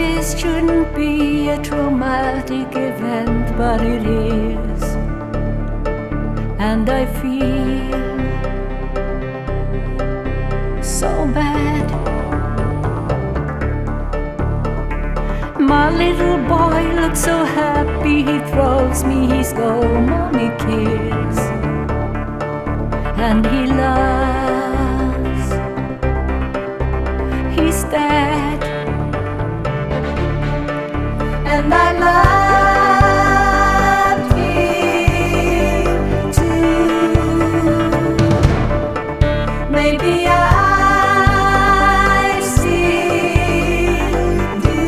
this shouldn't be a traumatic event, but it is. And I feel so bad. My little boy looks so happy, he throws me his "Go Mommy" kiss, and he laughs. He's dead, and I loved him too. Maybe I still do,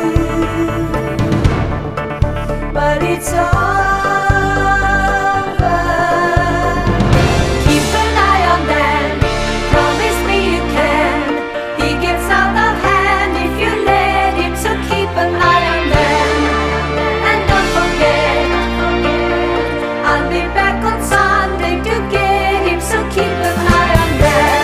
but it's over. Keep an eye on Dan, promise me you can. He gets out of hand if you let him, so keep an eye on Dan. And don't forget, I'll be back on Sunday to get him, so keep an eye on Dan.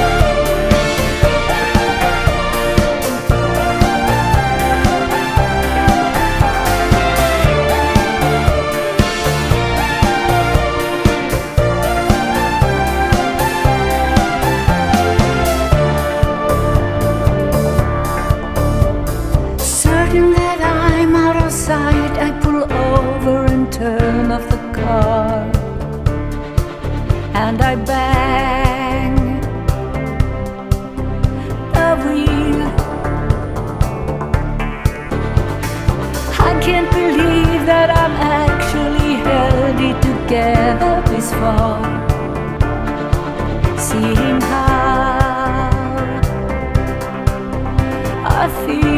Certain that I'm out of sight, I pull over and turn off the car, and I bang the wheel. I can't believe that I'm actually held it together this far. Seeing how I feel.